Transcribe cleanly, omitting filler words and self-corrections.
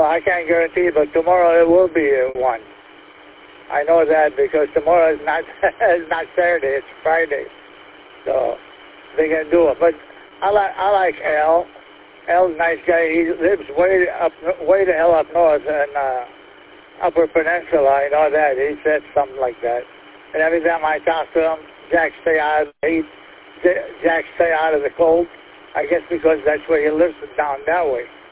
I can't guarantee, but tomorrow it will be one. I know that because tomorrow is not it's not Saturday, it's Friday, so they can do it. But I like Al. Al's a nice guy. He lives way the hell up north in Upper Peninsula. I know that. He said something like that. And every time I talk to him, Jack, stay out of the heat. Jack, stay out of the cold. I guess because that's where he lives, down that way.